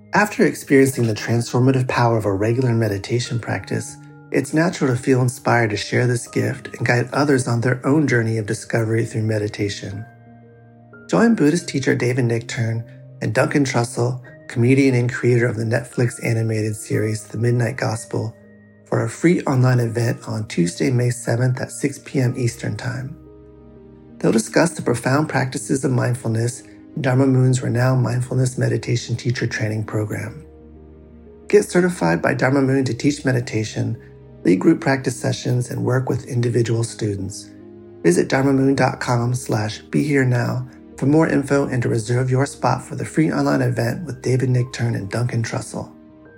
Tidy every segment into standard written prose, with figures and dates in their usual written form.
After experiencing the transformative power of a regular meditation practice, it's natural to feel inspired to share this gift and guide others on their own journey of discovery through meditation. Join Buddhist teacher David Nichtern and Duncan Trussell, comedian and creator of the Netflix animated series The Midnight Gospel, for a free online event on Tuesday, May 7th at 6 p.m. Eastern Time. They'll discuss the profound practices of mindfulness in Dharma Moon's renowned mindfulness meditation teacher training program. Get certified by Dharma Moon to teach meditation, lead group practice sessions, and work with individual students. Visit dharmamoon.com/BeHereNow for more info and to reserve your spot for the free online event with David Nichtern and Duncan Trussell.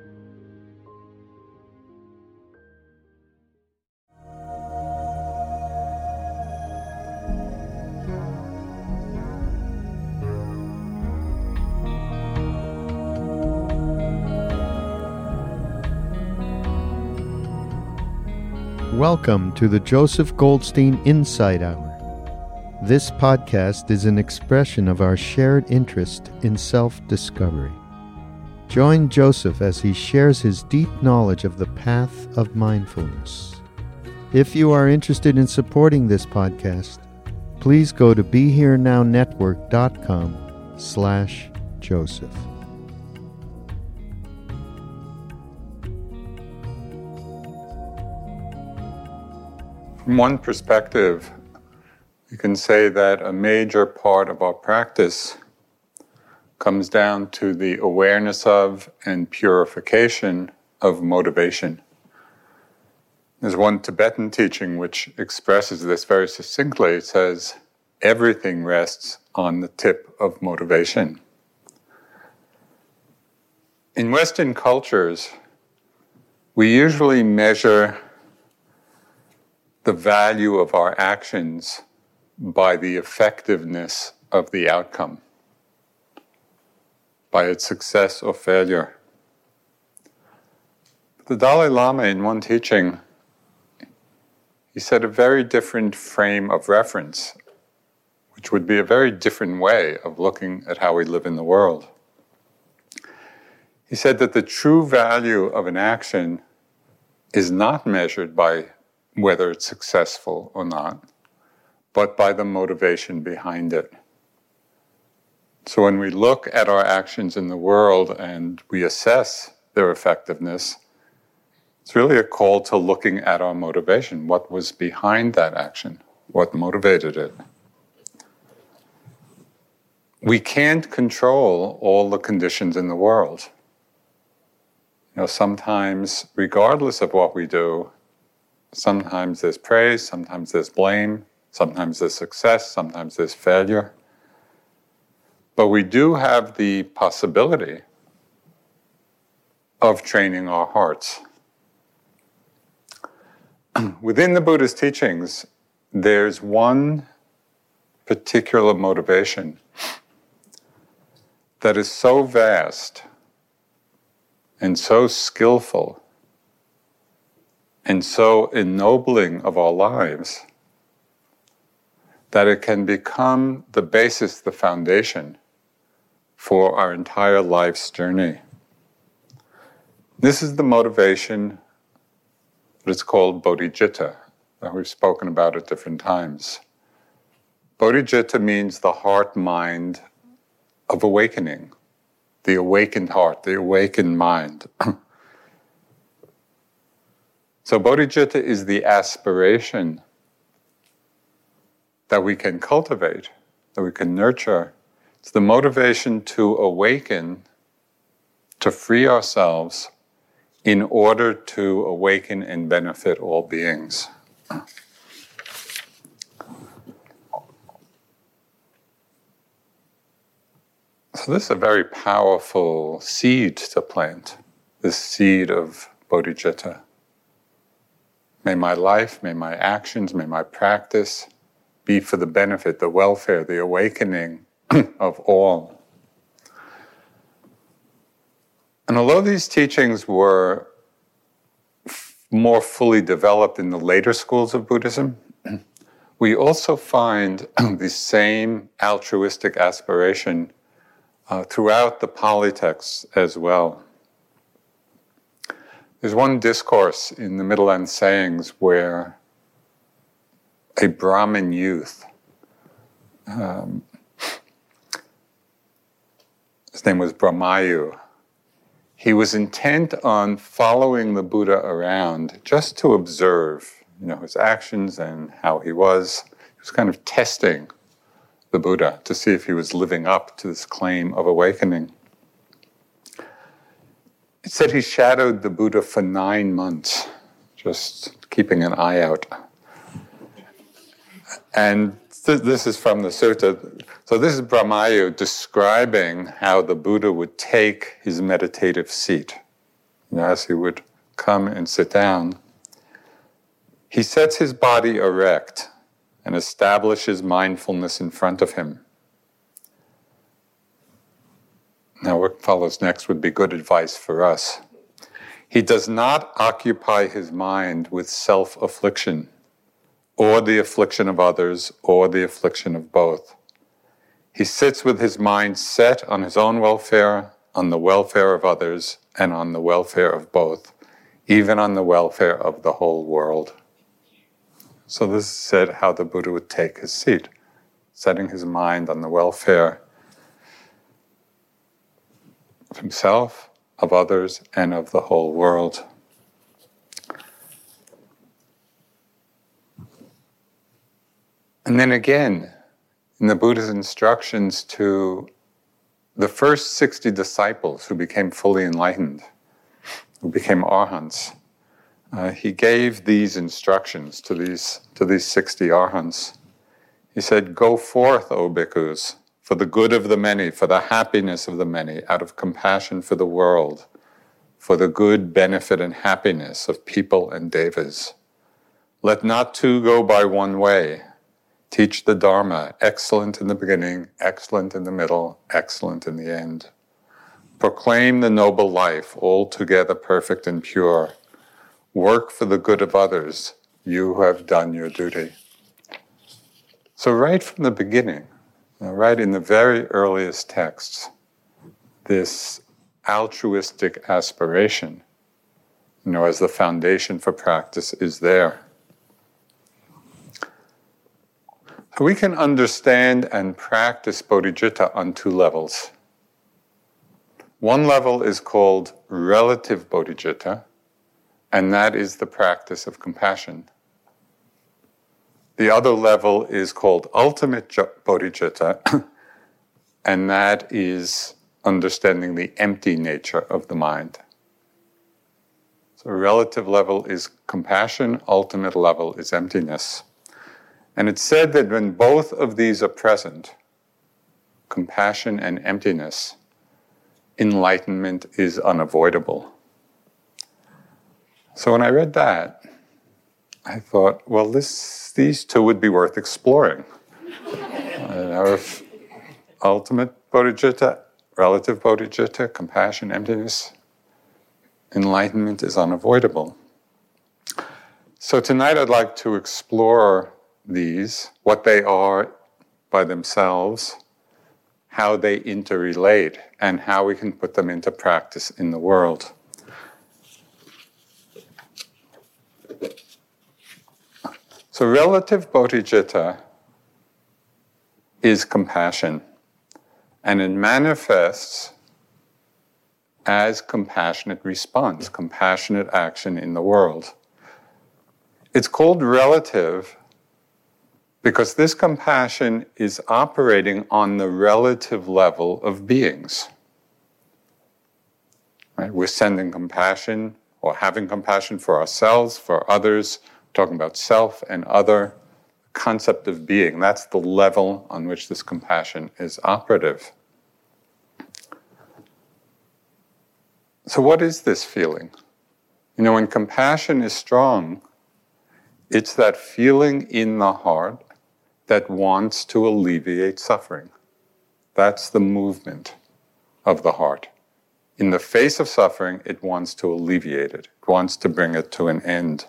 Welcome to the Joseph Goldstein Insight Hour. This podcast is an expression of our shared interest in self-discovery. Join Joseph as he shares his deep knowledge of the path of mindfulness. If you are interested in supporting this podcast, please go to BeHereNowNetwork.com/Joseph. From one perspective, you can say that a major part of our practice comes down to the awareness of and purification of motivation. There's one Tibetan teaching which expresses this very succinctly. It says, everything rests on the tip of motivation. In Western cultures, we usually measure the value of our actions by the effectiveness of the outcome, by its success or failure. The Dalai Lama, in one teaching, he said a very different frame of reference, which would be a very different way of looking at how we live in the world. He said that the true value of an action is not measured by whether it's successful or not, but by the motivation behind it. So when we look at our actions in the world and we assess their effectiveness, it's really a call to looking at our motivation. What was behind that action? What motivated it? We can't control all the conditions in the world. Sometimes, regardless of what we do, sometimes there's praise, sometimes there's blame, sometimes there's success, sometimes there's failure. But we do have the possibility of training our hearts. Within the Buddhist teachings, there's one particular motivation that is so vast and so skillful and so ennobling of our lives that it can become the basis, the foundation for our entire life's journey. This is the motivation that is called bodhicitta, that we've spoken about at different times. Bodhicitta means the heart-mind of awakening, the awakened heart, the awakened mind. So bodhicitta is the aspiration that we can cultivate, that we can nurture. It's the motivation to awaken, to free ourselves in order to awaken and benefit all beings. So this is a very powerful seed to plant, this seed of bodhicitta. May my life, may my actions, may my practice be for the benefit, the welfare, the awakening of all. And although these teachings were more fully developed in the later schools of Buddhism, we also find the same altruistic aspiration throughout the Pali texts as well. There's one discourse in the Middle End Sayings where a Brahmin youth, his name was Brahmayu, he was intent on following the Buddha around just to observe, his actions and how he was. He was kind of testing the Buddha to see if he was living up to this claim of awakening. It said he shadowed the Buddha for 9 months, just keeping an eye out. And this is from the sutta. So this is Brahmayu describing how the Buddha would take his meditative seat. As he would come and sit down, he sets his body erect and establishes mindfulness in front of him. Now, what follows next would be good advice for us. He does not occupy his mind with self-affliction, or the affliction of others, or the affliction of both. He sits with his mind set on his own welfare, on the welfare of others, and on the welfare of both, even on the welfare of the whole world. So this said how the Buddha would take his seat, setting his mind on the welfare of himself, of others, and of the whole world. And then again, in the Buddha's instructions to the first 60 disciples who became fully enlightened, who became arhants, he gave these instructions to these 60 arhants. He said, "Go forth, O bhikkhus, for the good of the many, for the happiness of the many, out of compassion for the world, for the good benefit and happiness of people and devas. Let not two go by one way. Teach the Dharma, excellent in the beginning, excellent in the middle, excellent in the end. Proclaim the noble life, altogether perfect and pure. Work for the good of others. You have done your duty." So right from the beginning, right in the very earliest texts, this altruistic aspiration, as the foundation for practice is there. So we can understand and practice bodhicitta on 2 levels. One level is called relative bodhicitta, and that is the practice of compassion. The other level is called ultimate bodhicitta, and that is understanding the empty nature of the mind. So relative level is compassion, ultimate level is emptiness. And it's said that when both of these are present, compassion and emptiness, enlightenment is unavoidable. So when I read that, I thought, well, these 2 would be worth exploring. If ultimate bodhicitta, relative bodhicitta, compassion, emptiness, enlightenment is unavoidable. So tonight I'd like to explore these, what they are by themselves, how they interrelate, and how we can put them into practice in the world. So relative bodhicitta is compassion, and it manifests as compassionate response, compassionate action in the world. It's called relative because this compassion is operating on the relative level of beings. Right? We're sending compassion or having compassion for ourselves, for others, talking about self and other, concept of being. That's the level on which this compassion is operative. So what is this feeling? When compassion is strong, it's that feeling in the heart that wants to alleviate suffering. That's the movement of the heart. In the face of suffering, it wants to alleviate it. It wants to bring it to an end.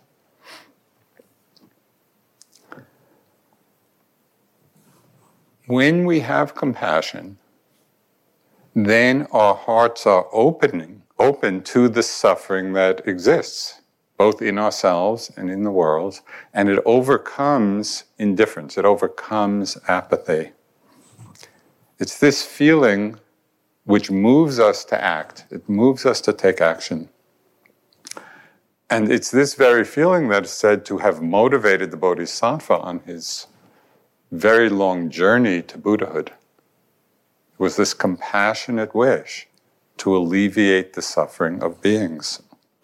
When we have compassion, then our hearts are open to the suffering that exists, both in ourselves and in the world, and it overcomes indifference, it overcomes apathy. It's this feeling which moves us to act, it moves us to take action. And it's this very feeling that is said to have motivated the Bodhisattva on his very long journey to Buddhahood. It was this compassionate wish to alleviate the suffering of beings.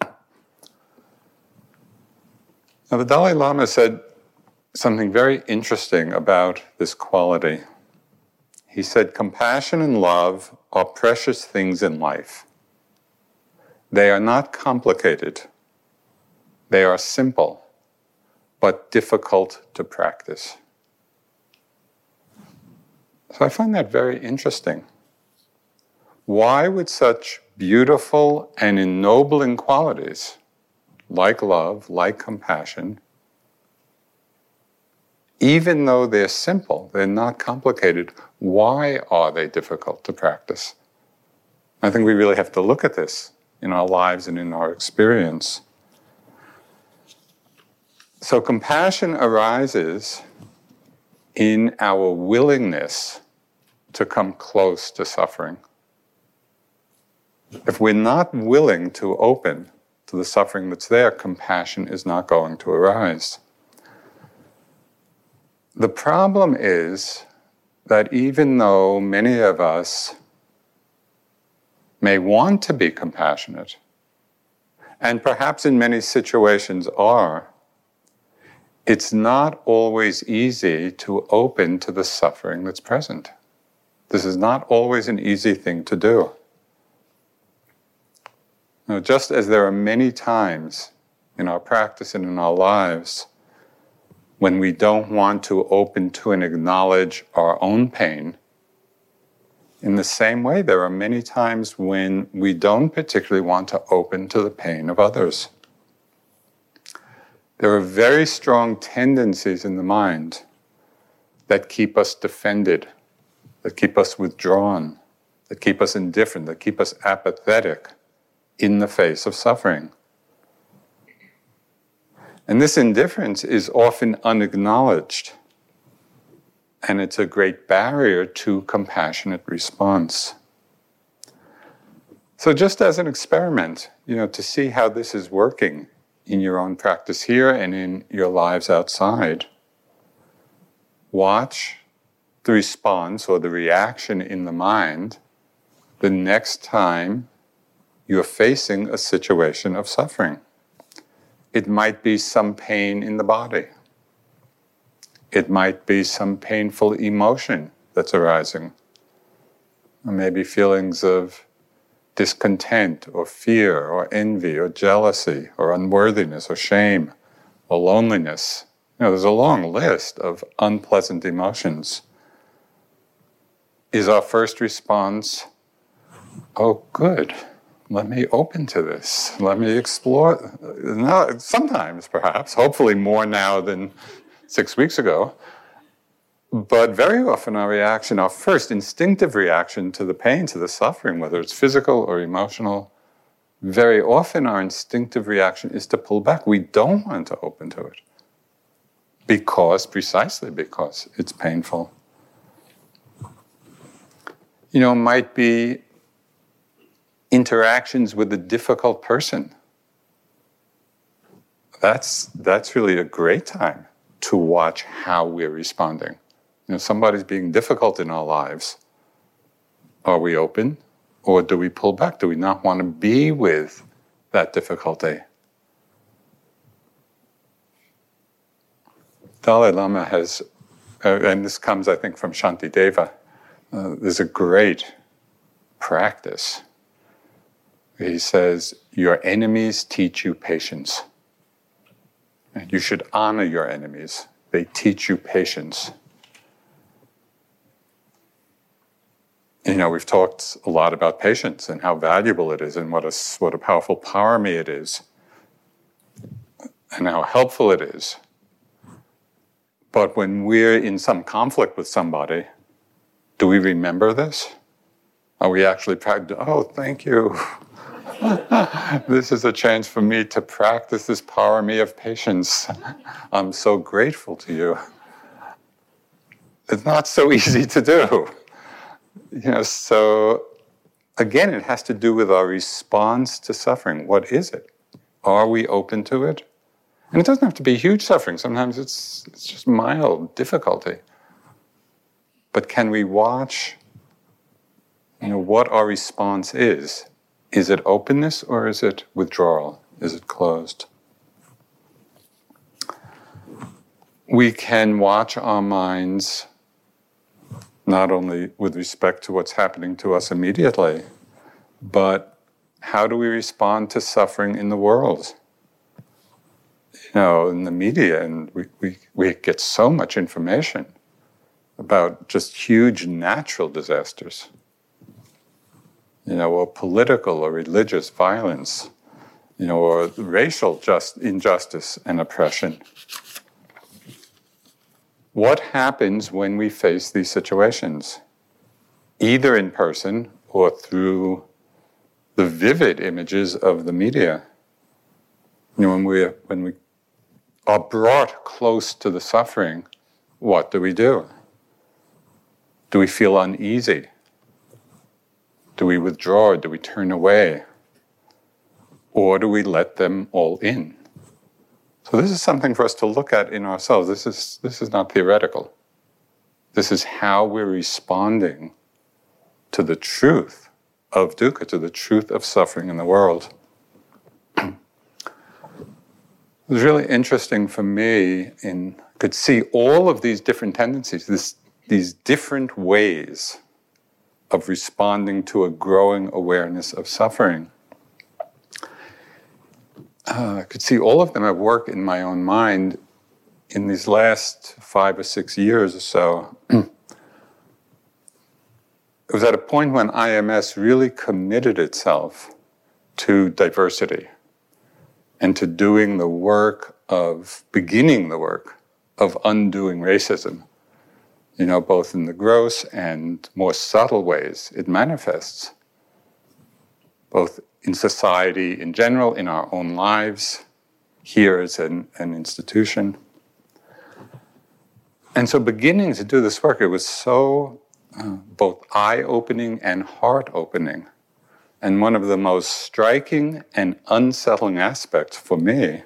Now, the Dalai Lama said something very interesting about this quality. He said, compassion and love are precious things in life. They are not complicated. They are simple, but difficult to practice. So I find that very interesting. Why would such beautiful and ennobling qualities, like love, like compassion, even though they're simple, they're not complicated, why are they difficult to practice? I think we really have to look at this in our lives and in our experience. So compassion arises in our willingness to come close to suffering. If we're not willing to open to the suffering that's there, compassion is not going to arise. The problem is that even though many of us may want to be compassionate, and perhaps in many situations are, it's not always easy to open to the suffering that's present. This is not always an easy thing to do. Now, just as there are many times in our practice and in our lives when we don't want to open to and acknowledge our own pain, in the same way, there are many times when we don't particularly want to open to the pain of others. There are very strong tendencies in the mind that keep us defended, that keep us withdrawn, that keep us indifferent, that keep us apathetic in the face of suffering. And this indifference is often unacknowledged, and it's a great barrier to compassionate response. So just as an experiment, to see how this is working in your own practice here and in your lives outside, watch the response or the reaction in the mind the next time you're facing a situation of suffering. It might be some pain in the body. It might be some painful emotion that's arising. Or maybe feelings of discontent or fear or envy or jealousy or unworthiness or shame or loneliness. There's a long list of unpleasant emotions. Is our first response, oh, good, let me open to this, let me explore? No, sometimes, perhaps, hopefully more now than 6 weeks ago. But very often our first instinctive reaction to the pain, to the suffering, whether it's physical or emotional, very often our instinctive reaction is to pull back. We don't want to open to it precisely because it's painful. It might be interactions with a difficult person. That's really a great time to watch how we're responding. Somebody's being difficult in our lives. Are we open, or do we pull back? Do we not want to be with that difficulty? Dalai Lama has, and this comes, I think, from Shantideva, there's a great practice. He says, your enemies teach you patience. And you should honor your enemies. They teach you patience. We've talked a lot about patience and how valuable it is and what a powerful parami it is and how helpful it is. But when we're in some conflict with somebody, do we remember this? Are we actually practicing? Oh, thank you. This is a chance for me to practice this power me of patience. I'm so grateful to you. It's not so easy to do. So again, it has to do with our response to suffering. What is it? Are we open to it? And it doesn't have to be huge suffering. Sometimes it's just mild difficulty. But can we watch, what our response is? Is it openness or is it withdrawal? Is it closed? We can watch our minds not only with respect to what's happening to us immediately, but how do we respond to suffering in the world? In the media, and we get so much information about just huge natural disasters, or political or religious violence, or racial injustice and oppression. What happens when we face these situations, either in person or through the vivid images of the media? When we are brought close to the suffering, what do we do? Do we feel uneasy? Do we withdraw? Do we turn away? Or do we let them all in? So this is something for us to look at in ourselves. This is not theoretical. This is how we're responding to the truth of dukkha, to the truth of suffering in the world. It was really interesting for me could see all of these different tendencies, these different ways of responding to a growing awareness of suffering. I could see all of them at work in my own mind in these last 5 or 6 years or so. It was at a point when IMS really committed itself to diversity and to beginning the work of undoing racism, both in the gross and more subtle ways it manifests, both in society in general, in our own lives, here as an institution. And so beginning to do this work, it was so both eye-opening and heart-opening. And one of the most striking and unsettling aspects for me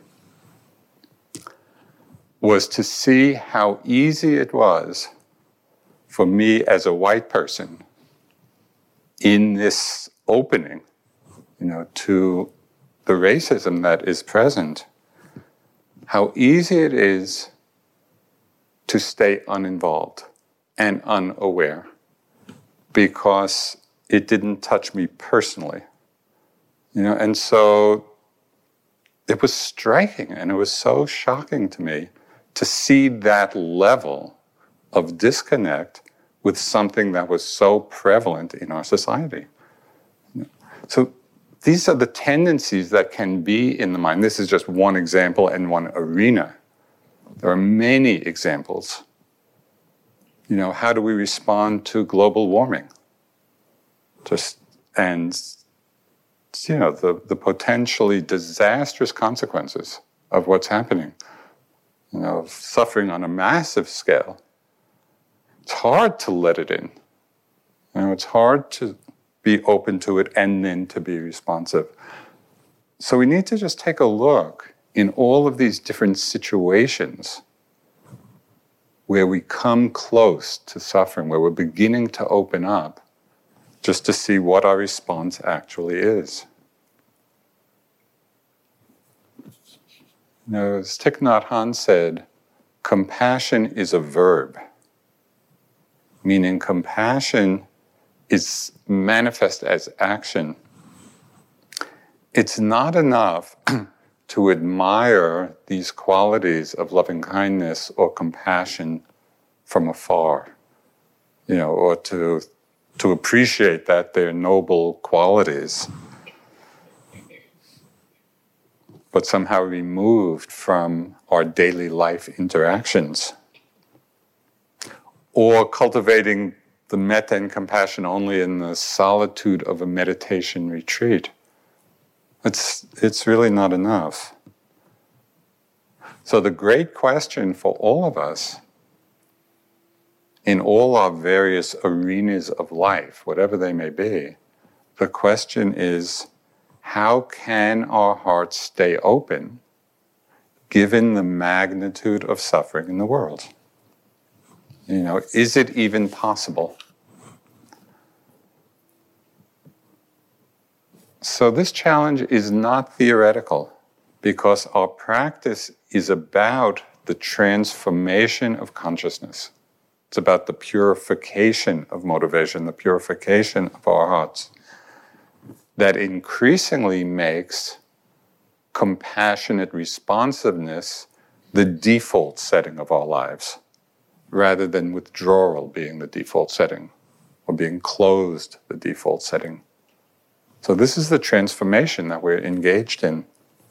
was to see how easy it was for me as a white person in this opening, to the racism that is present, how easy it is to stay uninvolved and unaware because it didn't touch me personally. And so it was striking and it was so shocking to me to see that level of disconnect with something that was so prevalent in our society. So these are the tendencies that can be in the mind. This is just one example and one arena. There are many examples. How do we respond to global warming? The potentially disastrous consequences of what's happening, of suffering on a massive scale. It's hard to let it in. It's hard to be open to it and then to be responsive. So we need to just take a look in all of these different situations where we come close to suffering, where we're beginning to open up, just to see what our response actually is. As Thich Nhat Hanh said, compassion is a verb, meaning compassion is manifest as action. It's not enough to admire these qualities of loving kindness or compassion from afar, or to appreciate that they're noble qualities, but somehow removed from our daily life interactions. Or cultivating the metta and compassion only in the solitude of a meditation retreat. It's really not enough. So the great question for all of us, in all our various arenas of life, whatever they may be, the question is, how can our hearts stay open given the magnitude of suffering in the world? Is it even possible? So this challenge is not theoretical, because our practice is about the transformation of consciousness. It's about the purification of motivation, the purification of our hearts, that increasingly makes compassionate responsiveness the default setting of our lives, rather than withdrawal being the default setting, or being closed the default setting. So this is the transformation that we're engaged in.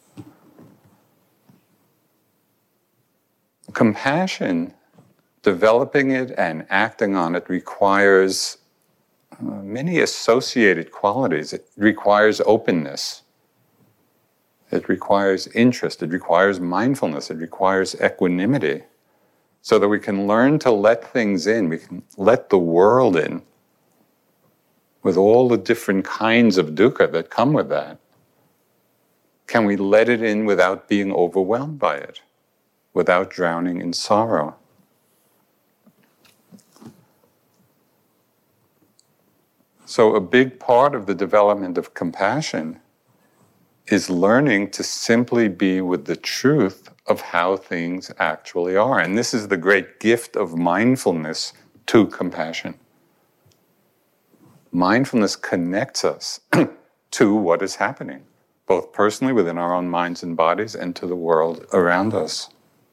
Compassion, developing it and acting on it, requires many associated qualities. It requires openness. It requires interest. It requires mindfulness. It requires equanimity, so that we can learn to let things in. We can let the world in, with all the different kinds of dukkha that come with that. Can we let it in without being overwhelmed by it, without drowning in sorrow? So a big part of the development of compassion is learning to simply be with the truth of how things actually are. And this is the great gift of mindfulness to compassion. Mindfulness connects us to what is happening, both personally within our own minds and bodies, and to the world around us.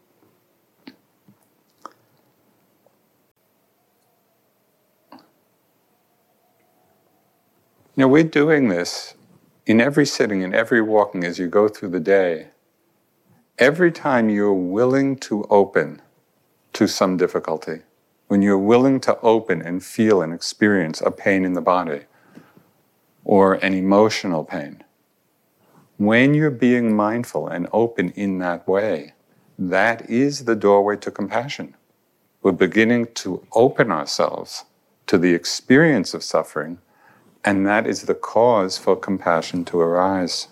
We're doing this in every sitting, in every walking, as you go through the day. Every time you're willing to open to some difficulty, when you're willing to open and feel and experience a pain in the body, or an emotional pain, when you're being mindful and open in that way, that is the doorway to compassion. We're beginning to open ourselves to the experience of suffering, and that is the cause for compassion to arise.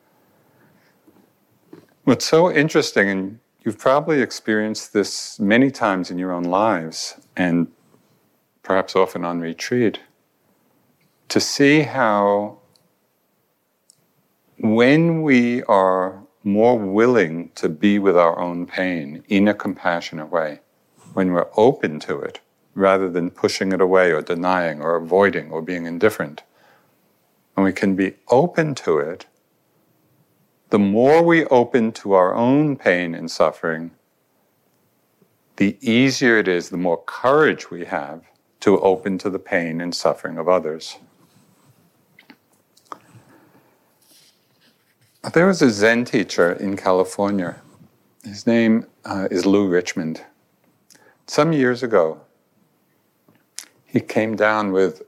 What's so interesting, and you've probably experienced this many times in your own lives, and perhaps often on retreat, to see how when we are more willing to be with our own pain in a compassionate way, when we're open to it, rather than pushing it away or denying or avoiding or being indifferent, when we can be open to it, the more we open to our own pain and suffering, the easier it is, the more courage we have to open to the pain and suffering of others. There was a Zen teacher in California. His name is Lou Richmond. Some years ago, he came down with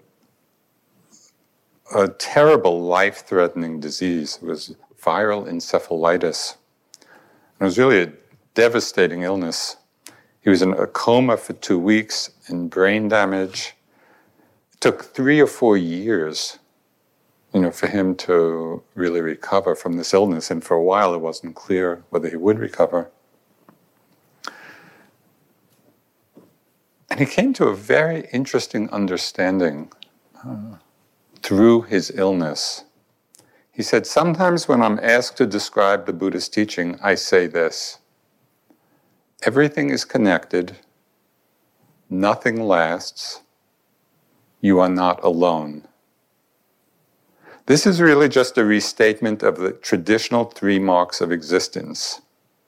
a terrible life-threatening disease. It was viral encephalitis. It was really a devastating illness. He was in a coma for 2 weeks and brain damage. It took 3 or 4 years, for him to really recover from this illness. And for a while, it wasn't clear whether he would recover. And he came to a very interesting understanding through his illness. He said, sometimes when I'm asked to describe the Buddha's teaching, I say this: everything is connected, nothing lasts, you are not alone. This is really just a restatement of the traditional 3 marks of existence.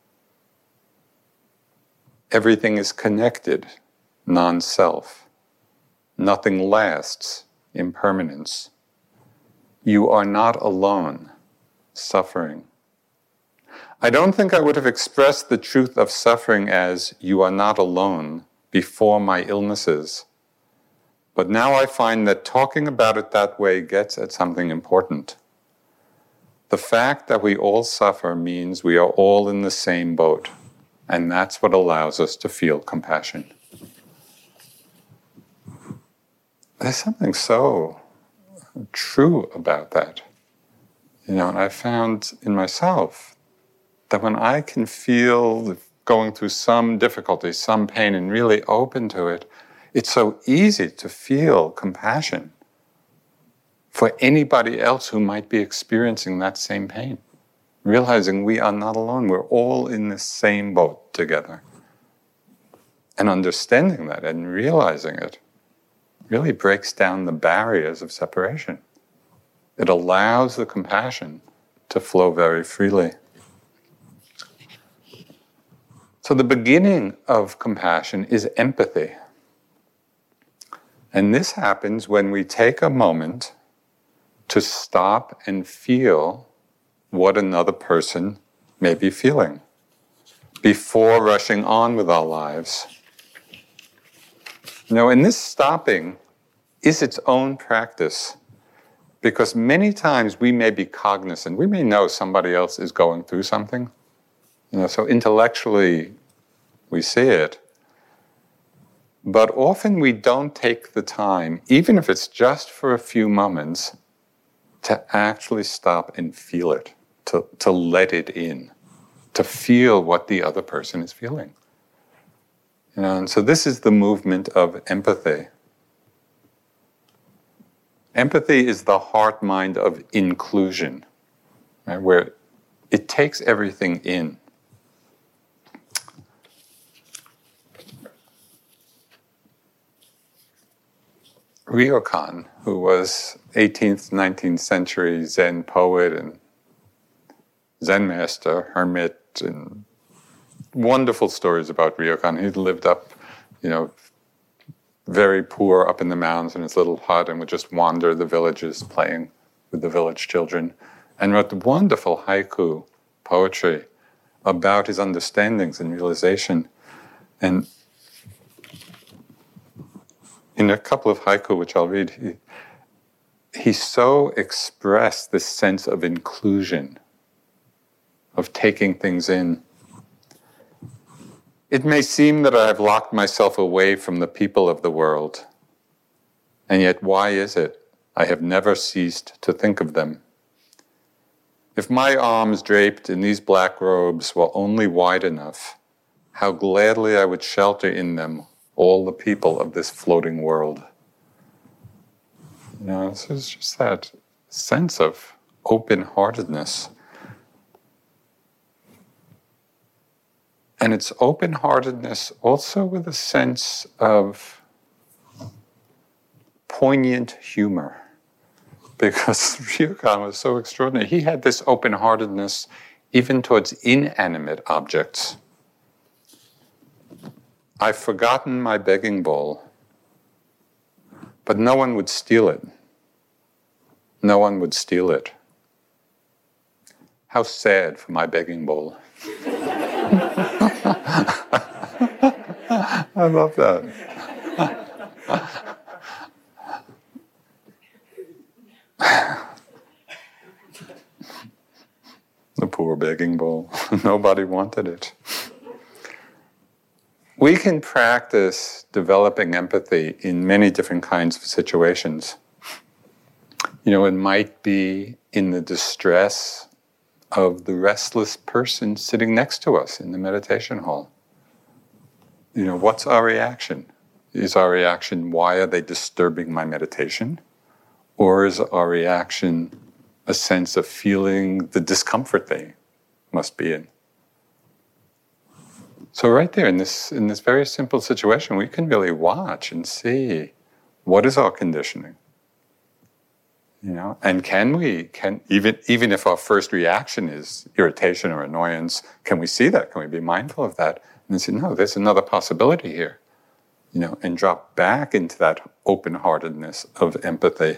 Everything is connected, non-self. Nothing lasts, impermanence. You are not alone, suffering. I don't think I would have expressed the truth of suffering as you are not alone before my illnesses, But now I find that talking about it that way gets at something important. The fact that we all suffer means we are all in the same boat, and that's what allows us to feel compassion. There's something so true about that. And I found in myself that when I can feel going through some difficulty, some pain, and really open to it, it's so easy to feel compassion for anybody else who might be experiencing that same pain. Realizing we are not alone, we're all in the same boat together. And understanding that and realizing it really breaks down the barriers of separation. It allows the compassion to flow very freely. So the beginning of compassion is empathy. And this happens when we take a moment to stop and feel what another person may be feeling before rushing on with our lives. And this stopping is its own practice, because many times we may be cognizant, we may know somebody else is going through something, so intellectually we see it, but often we don't take the time, even if it's just for a few moments, to actually stop and feel it, to let it in, to feel what the other person is feeling. And so this is the movement of empathy. Empathy is the heart-mind of inclusion, right, where it takes everything in. Ryokan, who was 18th, 19th century Zen poet and Zen master, hermit, and wonderful stories about Ryokan. He lived up, very poor up in the mountains in his little hut and would just wander the villages playing with the village children, and wrote wonderful haiku poetry about his understandings and realization. And in a couple of haiku, which I'll read, he so expressed this sense of inclusion, of taking things in. It may seem that I have locked myself away from the people of the world, and yet why is it I have never ceased to think of them? If my arms draped in these black robes were only wide enough, how gladly I would shelter in them all the people of this floating world. This is just that sense of open-heartedness. And it's open-heartedness also with a sense of poignant humor. Because Ryokan was so extraordinary. He had this open-heartedness even towards inanimate objects. I've forgotten my begging bowl, but no one would steal it. No one would steal it. How sad for my begging bowl. I love that. The poor begging bowl. Nobody wanted it. We can practice developing empathy in many different kinds of situations. It might be in the distress of the restless person sitting next to us in the meditation hall. What's our reaction? Is our reaction, why are they disturbing my meditation? Or is our reaction a sense of feeling the discomfort they must be in? So right there in this very simple situation, we can really watch and see what is our conditioning. And can even if our first reaction is irritation or annoyance, can we see that? Can we be mindful of that? And then say, no, there's another possibility here. And drop back into that open-heartedness of empathy.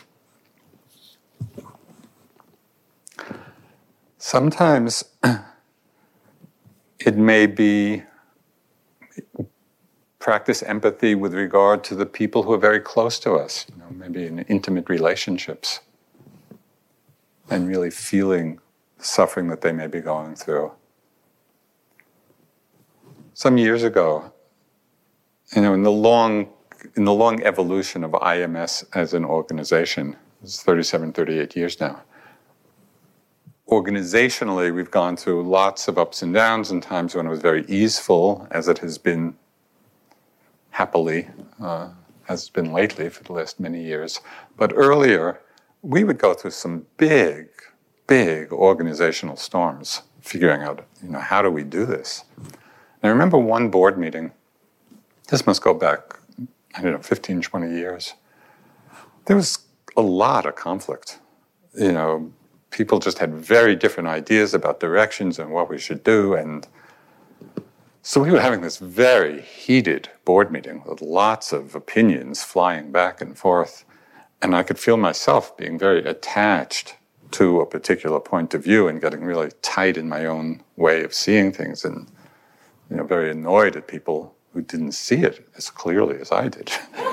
Sometimes it may be practice empathy with regard to the people who are very close to us, maybe in intimate relationships, and really feeling the suffering that they may be going through. Some years ago, in the long evolution of IMS as an organization, it's 37, 38 years now. Organizationally, we've gone through lots of ups and downs, and times when it was very easeful, as it has been happily, has been lately for the last many years. But earlier, we would go through some big organizational storms, figuring out, how do we do this? And I remember one board meeting, this must go back, 15, 20 years. There was a lot of conflict. People just had very different ideas about directions and what we should do. And so we were having this very heated board meeting with lots of opinions flying back and forth. And I could feel myself being very attached to a particular point of view and getting really tight in my own way of seeing things, and very annoyed at people who didn't see it as clearly as I did.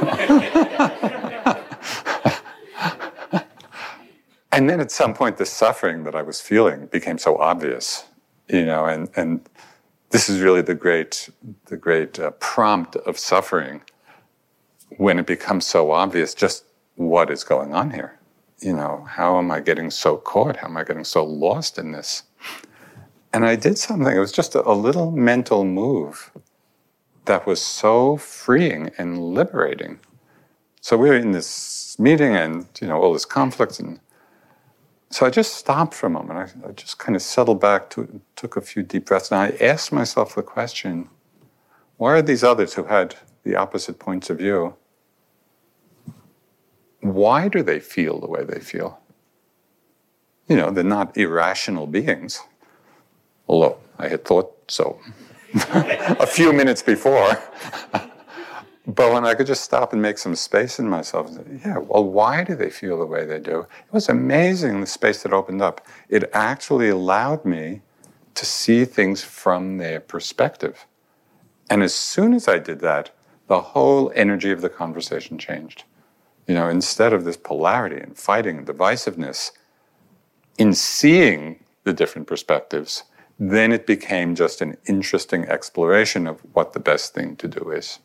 And then at some point, the suffering that I was feeling became so obvious, and this is really the great prompt of suffering, when it becomes so obvious just what is going on here. How am I getting so caught? How am I getting so lost in this? And I did something. It was just a little mental move that was so freeing and liberating. So we were in this meeting and, all this conflict. And so I just stopped for a moment. I just kind of settled back, took a few deep breaths. And I asked myself the question, why are these others who had the opposite points of view, why do they feel the way they feel? They're not irrational beings. Although I had thought so a few minutes before. But when I could just stop and make some space in myself, and say, why do they feel the way they do? It was amazing, the space that opened up. It actually allowed me to see things from their perspective. And as soon as I did that, the whole energy of the conversation changed. Instead of this polarity and fighting and divisiveness, in seeing the different perspectives, then it became just an interesting exploration of what the best thing to do is.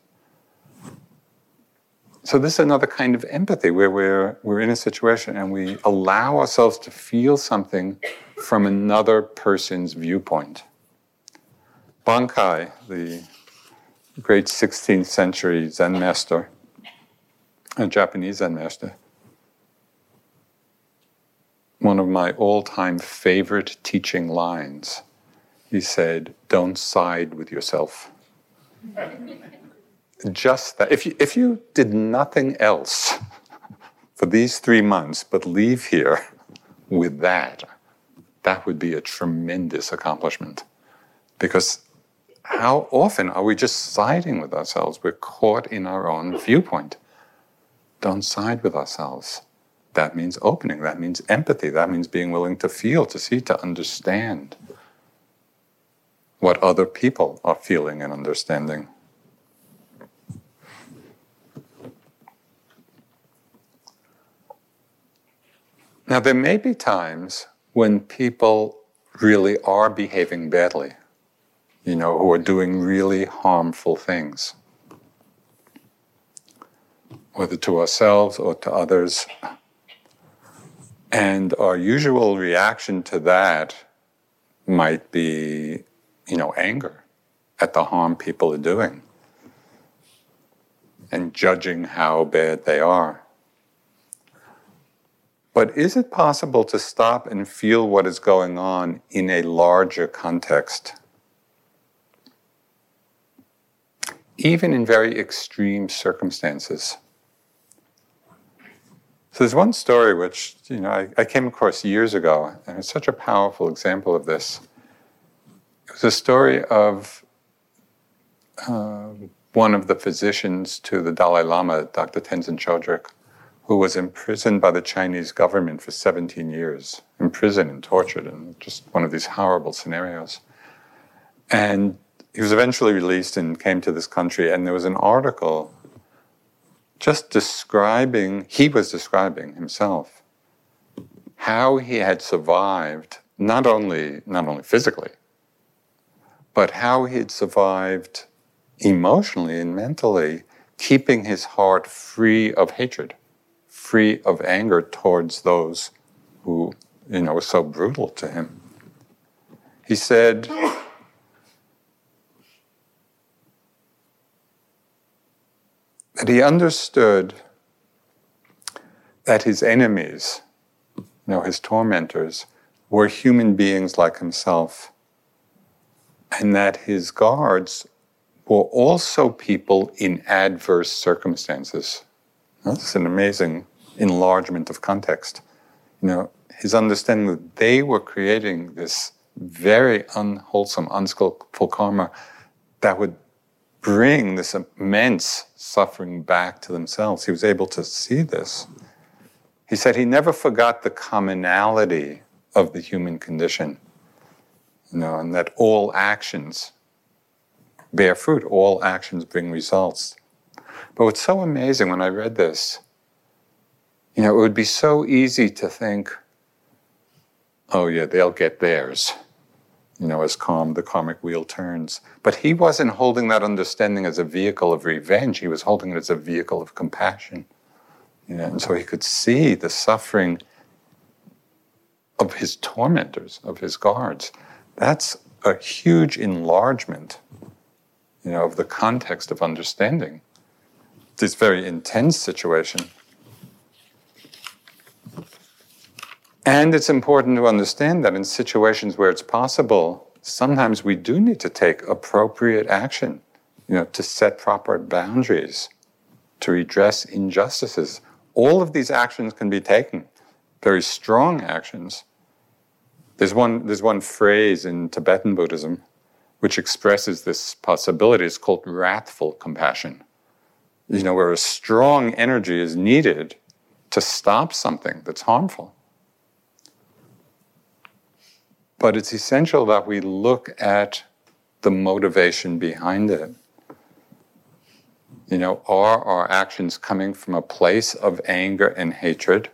So this is another kind of empathy where we're in a situation and we allow ourselves to feel something from another person's viewpoint. Bankai, the great 16th century Zen master, a Japanese Zen master, one of my all-time favorite teaching lines, he said, "Don't side with yourself." Just that. If you did nothing else for these 3 months but leave here with that would be a tremendous accomplishment. Because how often are we just siding with ourselves? We're caught in our own viewpoint. Don't side with ourselves. That means opening. That means empathy. That means being willing to feel, to see, to understand what other people are feeling and understanding. Now, there may be times when people really are behaving badly, who are doing really harmful things, whether to ourselves or to others. And our usual reaction to that might be, anger at the harm people are doing and judging how bad they are. But is it possible to stop and feel what is going on in a larger context? Even in very extreme circumstances. So there's one story which, I came across years ago, and it's such a powerful example of this. It was a story of one of the physicians to the Dalai Lama, Dr. Tenzin Chodrak, who was imprisoned by the Chinese government for 17 years, imprisoned and tortured, and just one of these horrible scenarios. And he was eventually released and came to this country, and there was an article just he was describing himself, how he had survived, not only physically, but how he had survived emotionally and mentally, keeping his heart free of hatred, free of anger towards those who, were so brutal to him. He said, that he understood that his enemies, his tormentors, were human beings like himself, and that his guards were also people in adverse circumstances. Now, this is an amazing enlargement of context. His understanding that they were creating this very unwholesome, unskillful karma that would bring this immense suffering back to themselves. He was able to see this. He said he never forgot the commonality of the human condition, and that all actions bear fruit, all actions bring results. But what's so amazing when I read this, it would be so easy to think, oh yeah, they'll get theirs. As the karmic wheel turns. But he wasn't holding that understanding as a vehicle of revenge. He was holding it as a vehicle of compassion. And so he could see the suffering of his tormentors, of his guards. That's a huge enlargement, of the context of understanding this very intense situation. And it's important to understand that in situations where it's possible, sometimes we do need to take appropriate action, to set proper boundaries, to redress injustices. All of these actions can be taken, very strong actions. There's one phrase in Tibetan Buddhism which expresses this possibility. It's called wrathful compassion, where a strong energy is needed to stop something that's harmful. But it's essential that we look at the motivation behind it. Are our actions coming from a place of anger and hatred?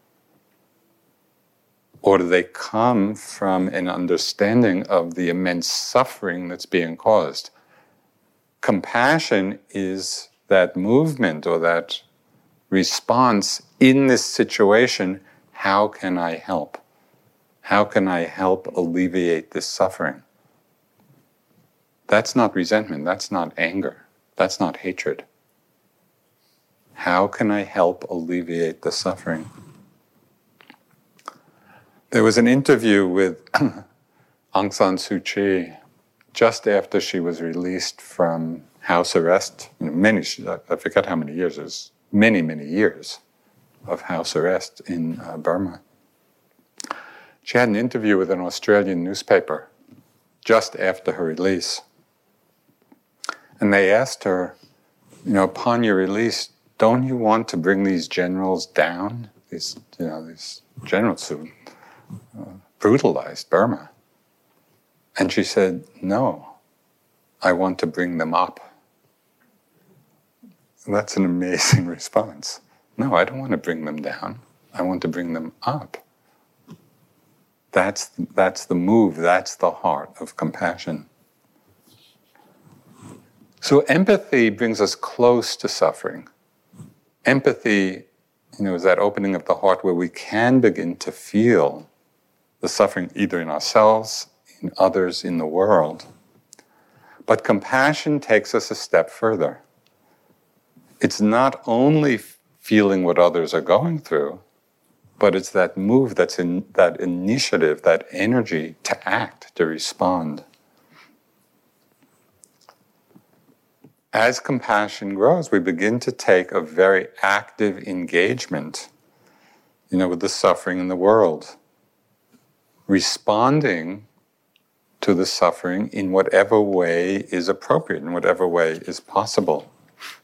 Or do they come from an understanding of the immense suffering that's being caused? Compassion is that movement or that response in this situation. How can I help? How can I help alleviate this suffering? That's not resentment, that's not anger, that's not hatred. How can I help alleviate the suffering? There was an interview with Aung San Suu Kyi just after she was released from house arrest. I forget how many years, it was many, many years of house arrest in Burma. She had an interview with an Australian newspaper just after her release. And they asked her, upon your release, don't you want to bring these generals down? These generals who brutalized Burma. And she said, no, I want to bring them up. And that's an amazing response. No, I don't want to bring them down. I want to bring them up. That's the move, that's the heart of compassion. So empathy brings us close to suffering. Empathy, is that opening of the heart where we can begin to feel the suffering either in ourselves, in others, in the world. But compassion takes us a step further. It's not only feeling what others are going through, but it's that move, that's in that initiative, that energy to act, to respond. As compassion grows, we begin to take a very active engagement, with the suffering in the world, responding to the suffering in whatever way is appropriate, in whatever way is possible.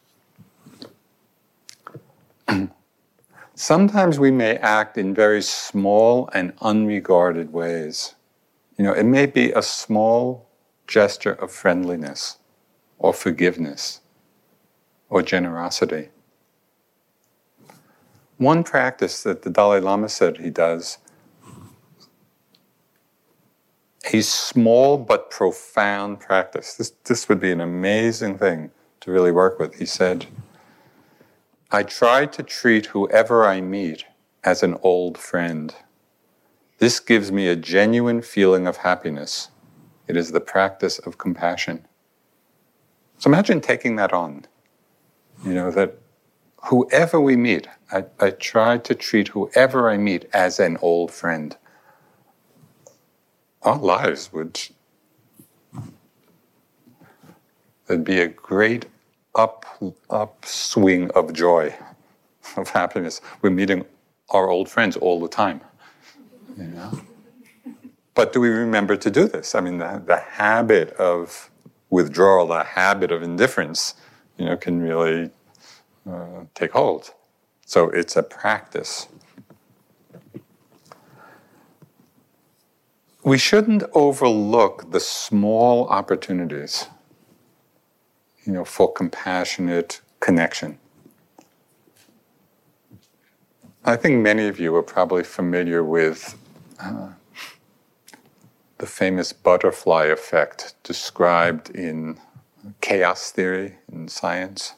Sometimes we may act in very small and unregarded ways. It may be a small gesture of friendliness or forgiveness or generosity. One practice that the Dalai Lama said he does, a small but profound practice. This would be an amazing thing to really work with. He said, I try to treat whoever I meet as an old friend. This gives me a genuine feeling of happiness. It is the practice of compassion. So imagine taking that on. That whoever we meet, I try to treat whoever I meet as an old friend. Our lives there'd be a great upswing of joy, of happiness. We're meeting our old friends all the time. But do we remember to do this? I mean, the habit of withdrawal, the habit of indifference, can really take hold. So it's a practice. We shouldn't overlook the small opportunities, for compassionate connection. I think many of you are probably familiar with the famous butterfly effect described in chaos theory in science.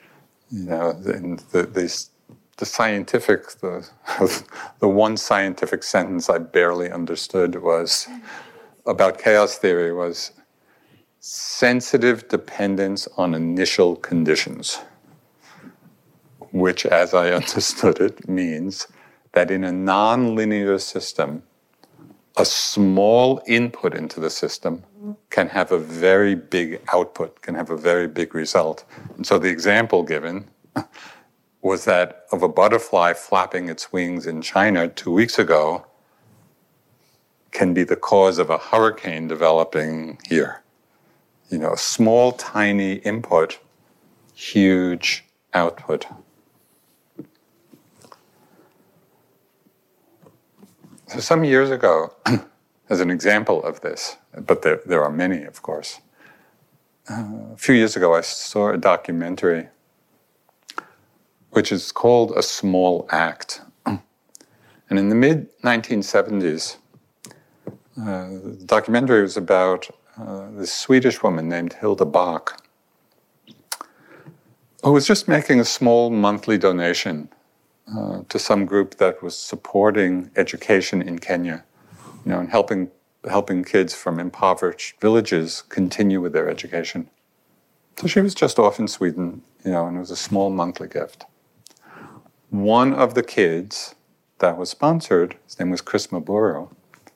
The one scientific sentence I barely understood was about chaos theory was sensitive dependence on initial conditions, which, as I understood it, means that in a nonlinear system, a small input into the system can have a very big output, can have a very big result. And so the example given was that of a butterfly flapping its wings in China 2 weeks ago can be the cause of a hurricane developing here. A small, tiny input, huge output. So some years ago, as an example of this, but there are many, of course, a few years ago I saw a documentary which is called A Small Act. And in the mid-1970s, the documentary was about this Swedish woman named Hilda Bach, who was just making a small monthly donation to some group that was supporting education in Kenya, and helping kids from impoverished villages continue with their education. So she was just off in Sweden, and it was a small monthly gift. One of the kids that was sponsored, his name was Chris Maburo,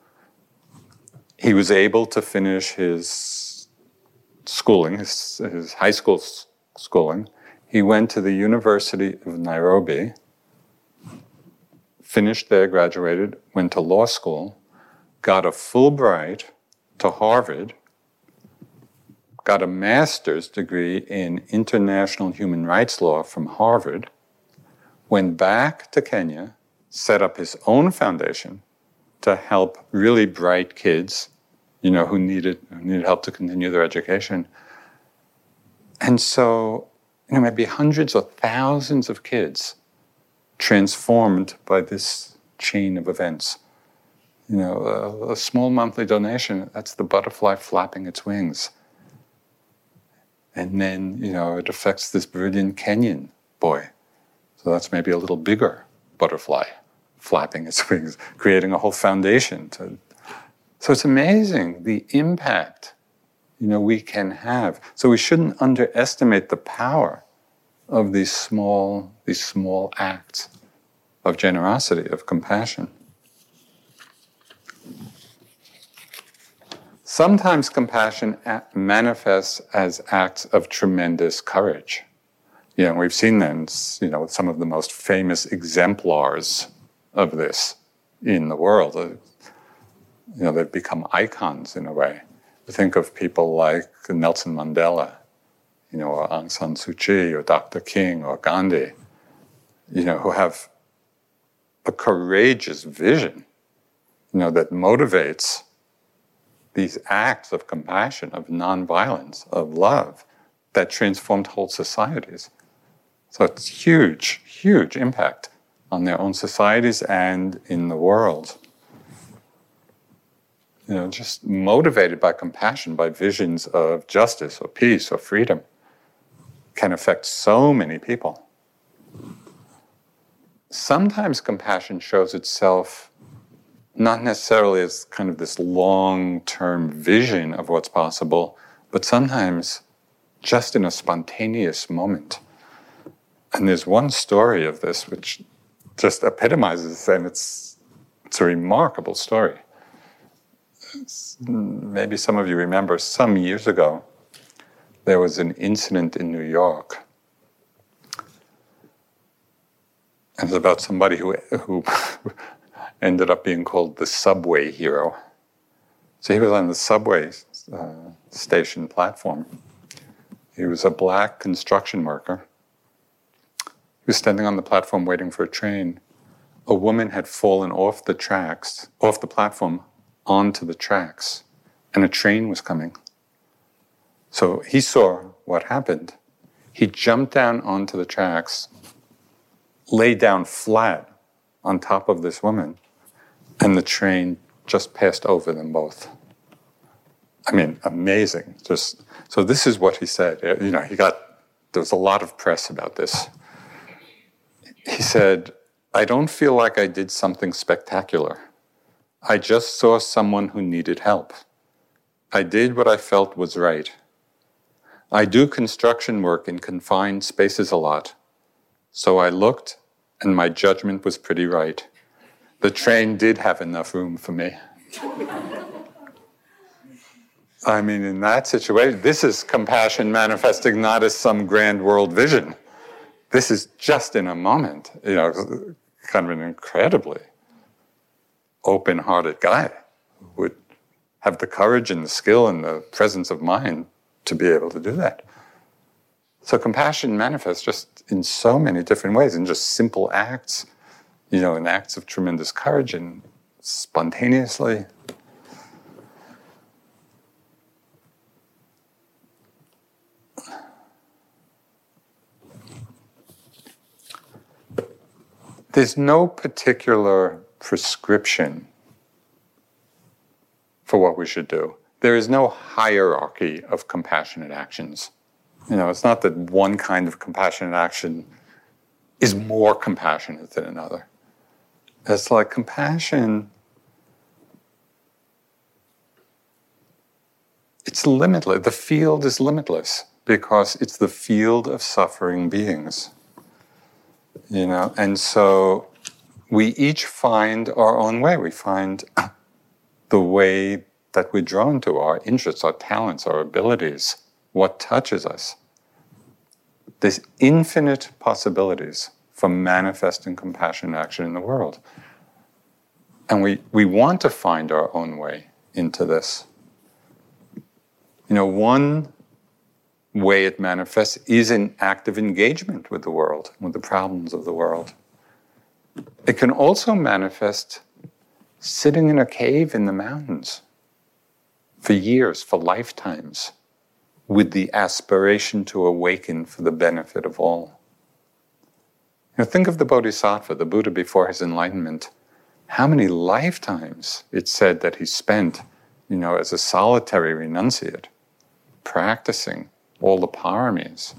he was able to finish his schooling, his high school schooling. He went to the University of Nairobi, finished there, graduated, went to law school, got a Fulbright to Harvard, got a master's degree in international human rights law from Harvard, went back to Kenya, set up his own foundation to help really bright kids, who needed help to continue their education. And so, maybe hundreds or thousands of kids transformed by this chain of events. A small monthly donation, that's the butterfly flapping its wings. And then, it affects this brilliant Kenyan boy. So that's maybe a little bigger butterfly flapping its wings, creating a whole foundation. So it's amazing the impact, we can have. So we shouldn't underestimate the power of these small acts of generosity, of compassion. Sometimes compassion manifests as acts of tremendous courage. We've seen them, some of the most famous exemplars of this in the world. They've become icons in a way. Think of people like Nelson Mandela, or Aung San Suu Kyi, or Dr. King, or Gandhi, who have a courageous vision, that motivates these acts of compassion, of nonviolence, of love that transformed whole societies. So it's huge, huge impact on their own societies and in the world. Just motivated by compassion, by visions of justice or peace or freedom, can affect so many people. Sometimes compassion shows itself not necessarily as kind of this long-term vision of what's possible, but sometimes just in a spontaneous moment. And there's one story of this which just epitomizes, and it's a remarkable story. Maybe some of you remember, some years ago, there was an incident in New York. It was about somebody who ended up being called the subway hero. So he was on the subway station platform. He was a black construction worker. He was standing on the platform waiting for a train. A woman had fallen off the platform, onto the tracks, and a train was coming. So he saw what happened. He jumped down onto the tracks, laid down flat on top of this woman, and the train just passed over them both. I mean, amazing. So this is what he said. There was a lot of press about this. He said, "I don't feel like I did something spectacular. I just saw someone who needed help. I did what I felt was right. I do construction work in confined spaces a lot. So I looked, and my judgment was pretty right. The train did have enough room for me." I mean, in that situation, this is compassion manifesting not as some grand world vision. This is just in a moment, kind of an incredibly open-hearted guy who would have the courage and the skill and the presence of mind to be able to do that. So compassion manifests just in so many different ways, in just simple acts, in acts of tremendous courage and spontaneously. There's no particular prescription for what we should do. There is no hierarchy of compassionate actions. It's not that one kind of compassionate action is more compassionate than another. It's like compassion, it's limitless. The field is limitless because it's the field of suffering beings. And so we each find our own way. We find the way that we're drawn to, our interests, our talents, our abilities, what touches us. There's infinite possibilities for manifesting compassion action in the world. And we want to find our own way into this. One way it manifests is an active engagement with the world, with the problems of the world. It can also manifest sitting in a cave in the mountains for years, for lifetimes, with the aspiration to awaken for the benefit of all. Think of the Bodhisattva, the Buddha before his enlightenment. How many lifetimes it's said that he spent, as a solitary renunciate, practicing all the paramis.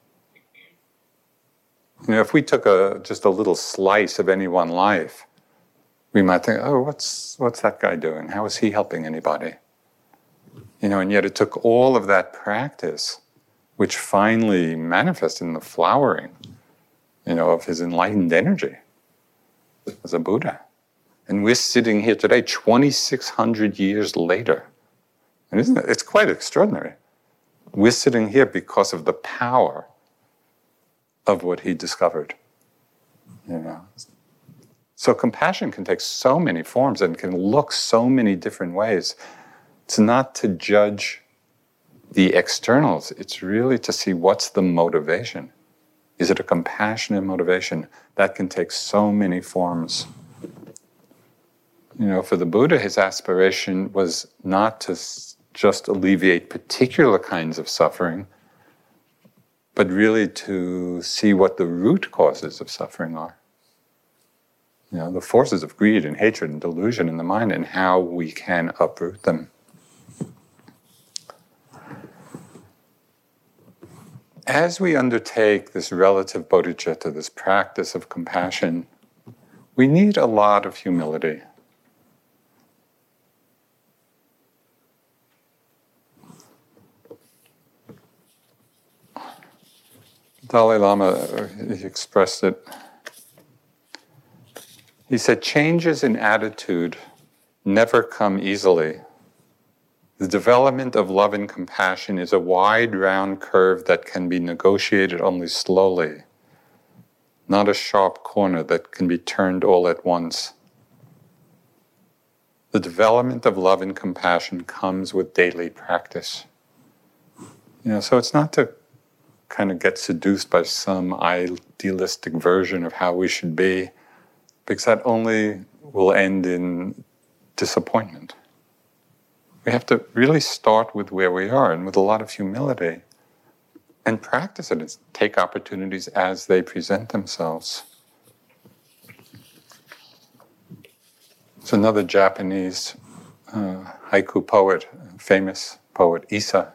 If we took just a little slice of any one life, we might think, oh, what's that guy doing? How is he helping anybody? And yet it took all of that practice, which finally manifested in the flowering, of his enlightened energy as a Buddha. And we're sitting here today, 2,600 years later. And it's quite extraordinary. We're sitting here because of the power of what he discovered. So compassion can take so many forms and can look so many different ways. It's not to judge the externals. It's really to see what's the motivation. Is it a compassionate motivation? That can take so many forms. For the Buddha, his aspiration was not to just alleviate particular kinds of suffering, but really to see what the root causes of suffering are. The forces of greed and hatred and delusion in the mind, and how we can uproot them. As we undertake this relative bodhicitta, this practice of compassion, we need a lot of humility. Dalai Lama, he expressed it. He said, changes in attitude never come easily. The development of love and compassion is a wide, round curve that can be negotiated only slowly, not a sharp corner that can be turned all at once. The development of love and compassion comes with daily practice. So it's not to kind of get seduced by some idealistic version of how we should be, because that only will end in disappointment. We have to really start with where we are and with a lot of humility and practice it and take opportunities as they present themselves. It's another Japanese haiku poet, famous poet, Issa.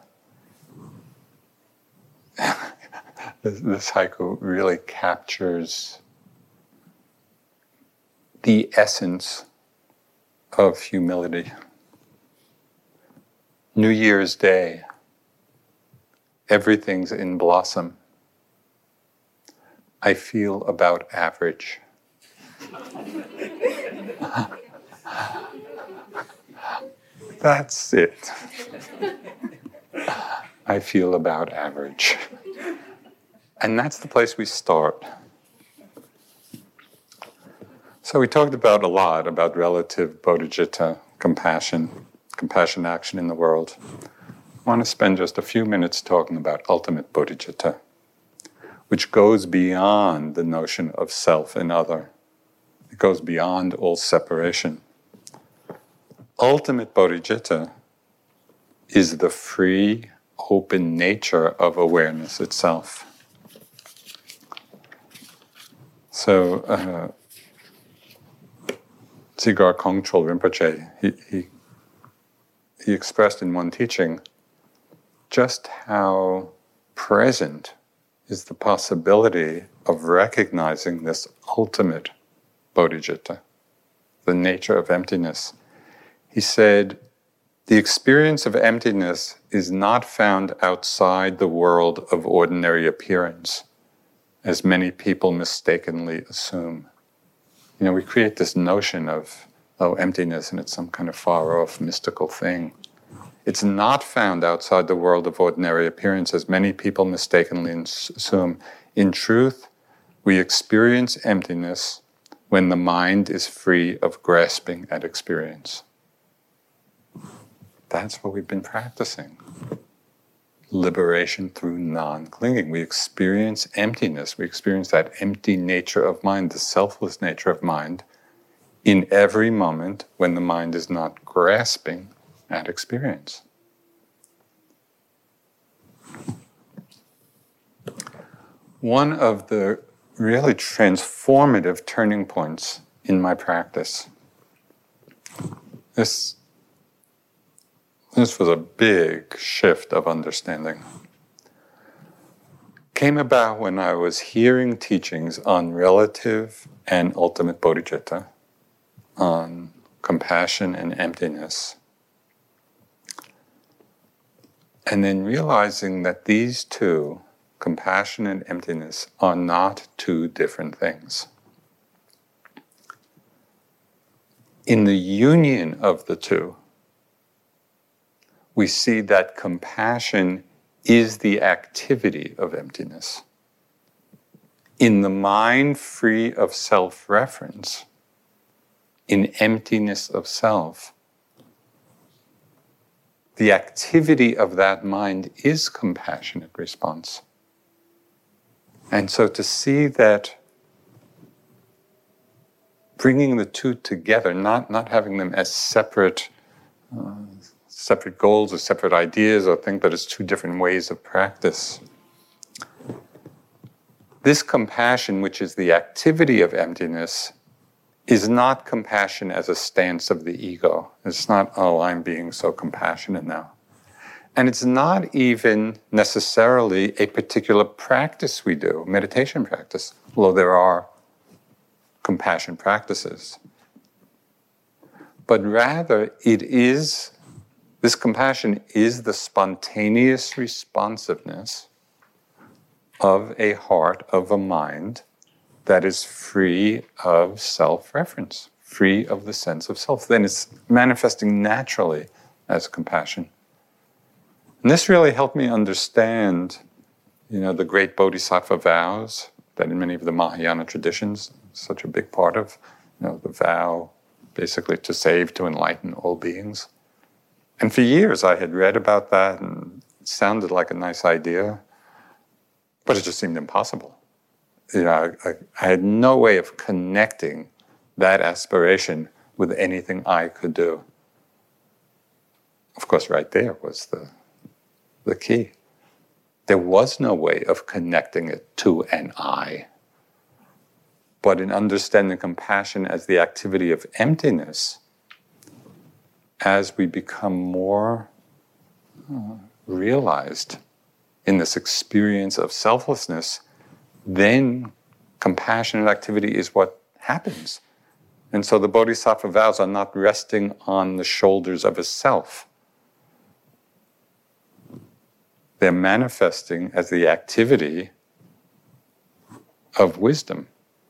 This haiku really captures the essence of humility. New Year's Day, everything's in blossom. I feel about average. That's it. I feel about average. And that's the place we start. So we talked a lot about relative bodhicitta, compassion action in the world. I want to spend just a few minutes talking about ultimate bodhicitta, which goes beyond the notion of self and other. It goes beyond all separation. Ultimate bodhicitta is the free, open nature of awareness itself. So, Dzigar Kongtrul Rinpoche, he expressed in one teaching just how present is the possibility of recognizing this ultimate bodhicitta, the nature of emptiness. He said, the experience of emptiness is not found outside the world of ordinary appearance, as many people mistakenly assume. We create this notion of, emptiness, and it's some kind of far-off mystical thing. It's not found outside the world of ordinary appearance, as many people mistakenly assume. In truth, we experience emptiness when the mind is free of grasping at experience. That's what we've been practicing. Liberation through non-clinging. We experience emptiness. We experience that empty nature of mind, the selfless nature of mind, in every moment when the mind is not grasping at experience. One of the really transformative turning points in my practice, this was a big shift of understanding, came about when I was hearing teachings on relative and ultimate bodhicitta, on compassion and emptiness, and then realizing that these two, compassion and emptiness, are not two different things. In the union of the two, we see that compassion is the activity of emptiness. In the mind free of self-reference, in emptiness of self, the activity of that mind is compassionate response. And so to see that bringing the two together, not having them as separate goals or separate ideas, or think that it's two different ways of practice. This compassion, which is the activity of emptiness, is not compassion as a stance of the ego. It's not, oh, I'm being so compassionate now. And it's not even necessarily a particular practice we do, meditation practice, although there are compassion practices. But rather, this compassion is the spontaneous responsiveness of a heart, of a mind that is free of self-reference, free of the sense of self. Then it's manifesting naturally as compassion. And this really helped me understand, the great Bodhisattva vows that in many of the Mahayana traditions, such a big part of, the vow basically to save, to enlighten all beings. And for years I had read about that and it sounded like a nice idea, but it just seemed impossible. I had no way of connecting that aspiration with anything I could do. Of course, right there was the key. There was no way of connecting it to an I. But in understanding compassion as the activity of emptiness, as we become more realized in this experience of selflessness, then compassionate activity is what happens. And so the Bodhisattva vows are not resting on the shoulders of a self. They're manifesting as the activity of wisdom.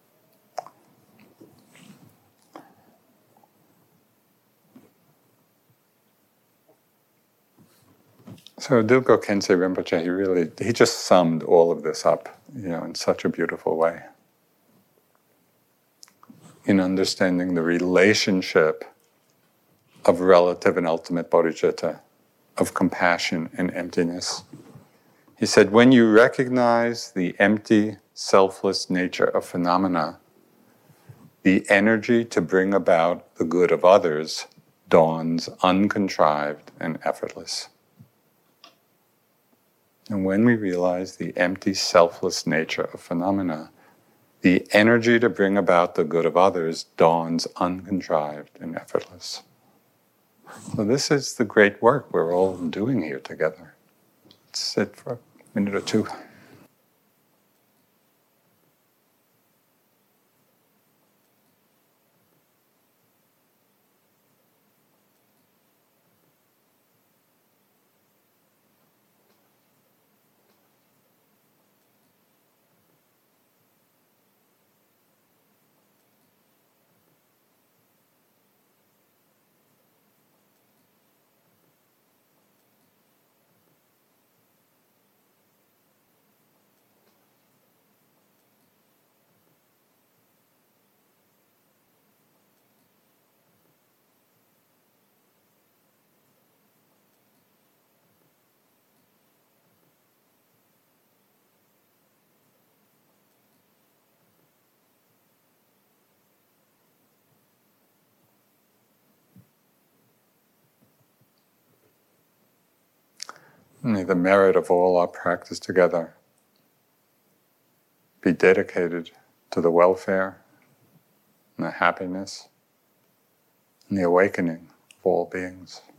So Dilgo Khyentse Rinpoche, he just summed all of this up, in such a beautiful way. In understanding the relationship of relative and ultimate bodhicitta, of compassion and emptiness. He said, when you recognize the empty, selfless nature of phenomena, the energy to bring about the good of others dawns uncontrived and effortless. And when we realize the empty, selfless nature of phenomena, the energy to bring about the good of others dawns uncontrived and effortless. So this is the great work we're all doing here together. Let's sit for a minute or two. May the merit of all our practice together be dedicated to the welfare and the happiness and the awakening of all beings.